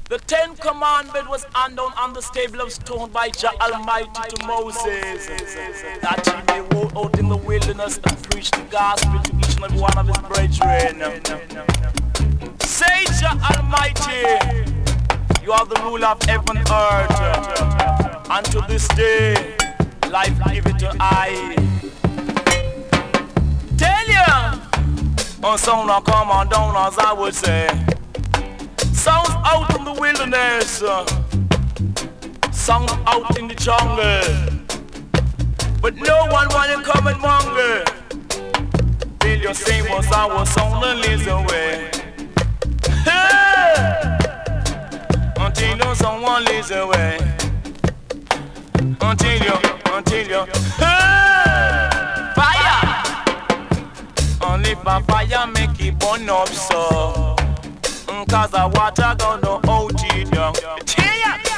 The Ten Commandments was handed down on the table of stone by Jah Almighty to Moses, that he may walk out in the wilderness and preach the gospel to each and every one of his brethren. Say, Jah Almighty, you are the ruler of heaven and earth, and to this day, life give it to I. Tell you, on sound now come on down, as I would say. Sounds out in the wilderness, sounds out in the jungle, but no one wanna come and mingle. Feel your same was our sound and lives away. Hey! Until you someone lives away. Until you, hey! Fire! Only by fire make it burn up so. Cause the water gonna